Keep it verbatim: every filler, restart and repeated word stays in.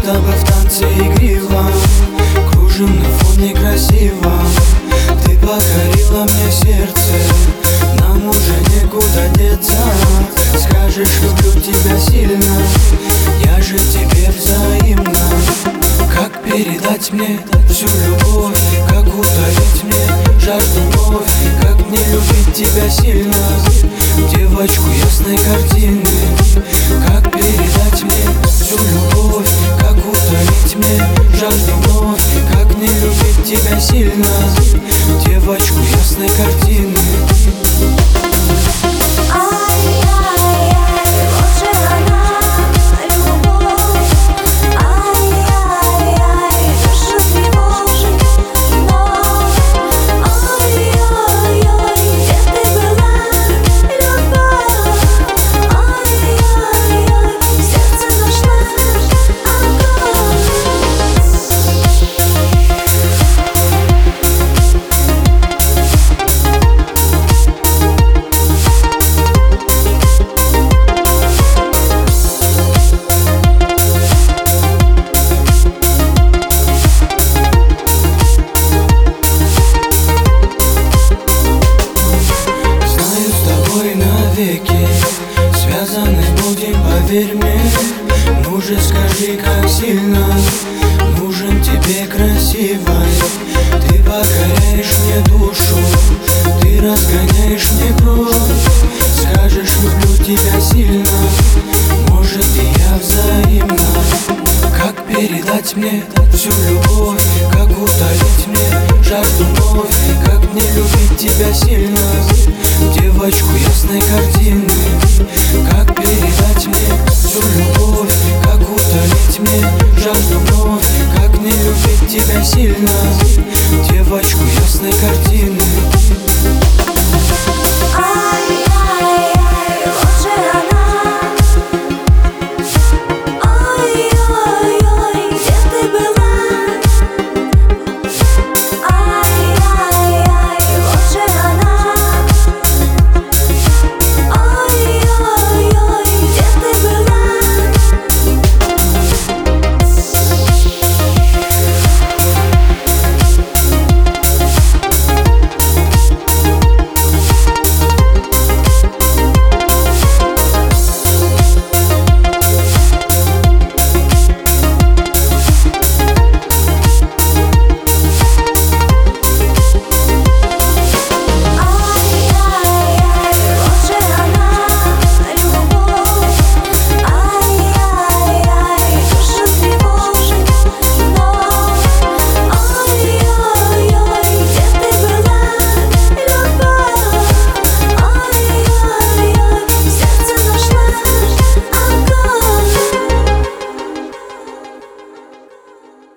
тобой в танце игривом, кружим на фоне красивом. Ты покорила мне сердце, нам уже некуда деться. Скажешь, люблю тебя сильно, я же тебе взаимно. Как передать мне всю любовь, как утолить мне жажду вновь, как мне любить тебя сильно, девочку ясной картины. Как передать мне всю любовь, как утолить мне жажду вновь, как мне любить тебя сильно, девочку ясной картины. Связаны будем, поверь мне. Ну же скажи, как сильно нужен тебе красивой. Ты покоряешь мне душу, ты разгоняешь мне кровь. Скажешь, люблю тебя сильно, может и я взаимно. Как передать мне всю любовь, как утолить мне жажду вновь, как мне любить тебя сильно, девочку ясной картины. Как передать мне всю любовь, как утолить мне жажду вновь, как мне любить тебя сильно,